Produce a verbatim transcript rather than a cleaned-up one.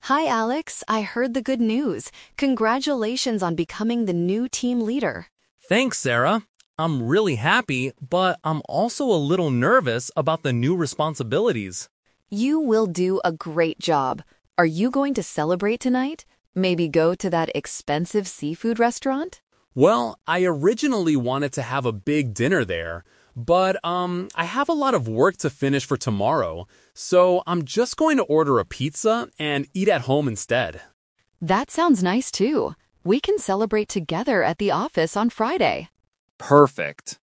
Hi, Alex. I heard the good news. Congratulations on becoming the new team leader. Thanks, Sarah. I'm really happy, but I'm also a little nervous about the new responsibilities. You will do a great job. Are you going to celebrate tonight? Maybe go to that expensive seafood restaurant? Well, I originally wanted to have a big dinner there, but um, I have a lot of work to finish for tomorrow, so I'm just going to order a pizza and eat at home instead. That sounds nice too. We can celebrate together at the office on Friday. Perfect.